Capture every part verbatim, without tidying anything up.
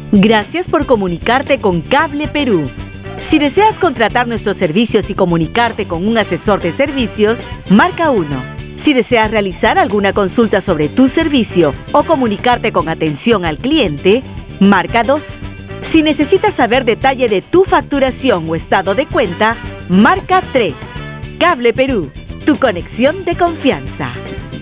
Gracias por comunicarte con Cable Perú. Si deseas contratar nuestros servicios y comunicarte con un asesor de servicios, marca uno. Si deseas realizar alguna consulta sobre tu servicio o comunicarte con atención al cliente, marca dos. Si necesitas saber detalle de tu facturación o estado de cuenta, marca tres. Cable Perú, tu conexión de confianza.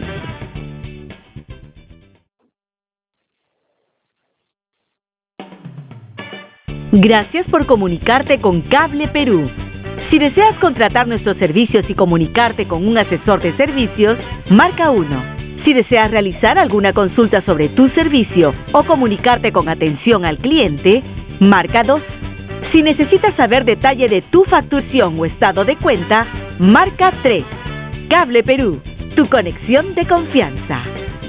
Gracias por comunicarte con Cable Perú. Si deseas contratar nuestros servicios y comunicarte con un asesor de servicios, marca uno. Si deseas realizar alguna consulta sobre tu servicio o comunicarte con atención al cliente, marca dos. Si necesitas saber detalle de tu facturación o estado de cuenta, marca tres. Cable Perú, tu conexión de confianza.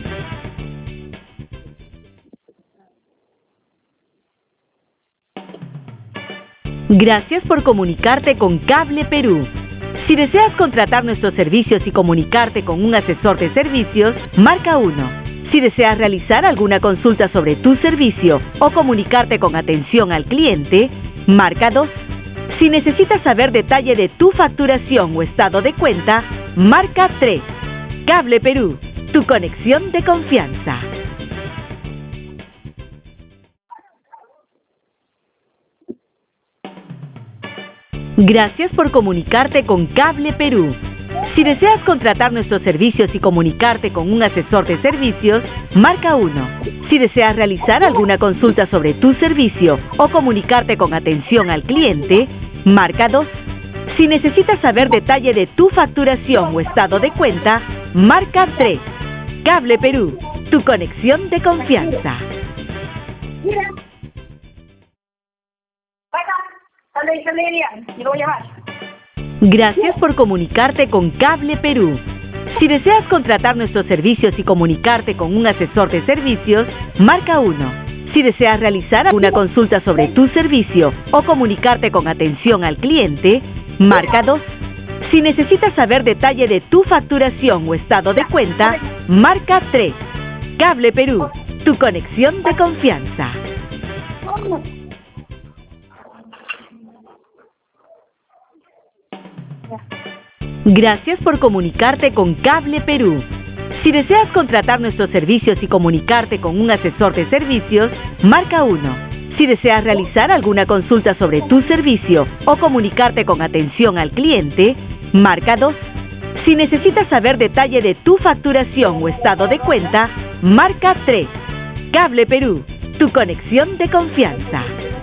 Gracias por comunicarte con Cable Perú. Si deseas contratar nuestros servicios y comunicarte con un asesor de servicios, marca uno. Si deseas realizar alguna consulta sobre tu servicio o comunicarte con atención al cliente, marca dos. Si necesitas saber detalle de tu facturación o estado de cuenta, marca tres. Cable Perú, tu conexión de confianza. Gracias por comunicarte con Cable Perú. Si deseas contratar nuestros servicios y comunicarte con un asesor de servicios, marca uno. Si deseas realizar alguna consulta sobre tu servicio o comunicarte con atención al cliente, marca dos. Si necesitas saber detalle de tu facturación o estado de cuenta, marca tres. Cable Perú, tu conexión de confianza. Gracias por comunicarte con Cable Perú. Si deseas contratar nuestros servicios y comunicarte con un asesor de servicios, marca uno. Si deseas realizar alguna consulta sobre tu servicio o comunicarte con atención al cliente, marca dos. Si necesitas saber detalle de tu facturación o estado de cuenta, marca tres. Cable Perú, tu conexión de confianza. Gracias por comunicarte con Cable Perú. Si deseas contratar nuestros servicios y comunicarte con un asesor de servicios, marca uno. Si deseas realizar alguna consulta sobre tu servicio o comunicarte con atención al cliente, marca dos. Si necesitas saber detalle de tu facturación o estado de cuenta, marca tres. Cable Perú, tu conexión de confianza.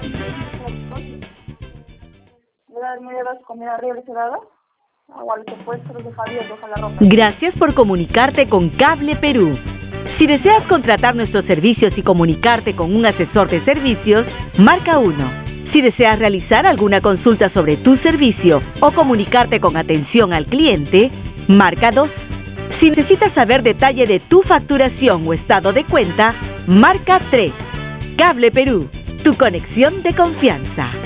Gracias por comunicarte con Cable Perú. Si deseas contratar nuestros servicios y comunicarte con un asesor de servicios, marca uno. Si deseas realizar alguna consulta sobre tu servicio o comunicarte con atención al cliente, marca dos. Si necesitas saber detalle de tu facturación o estado de cuenta, marca tres. Cable Perú, tu conexión de confianza.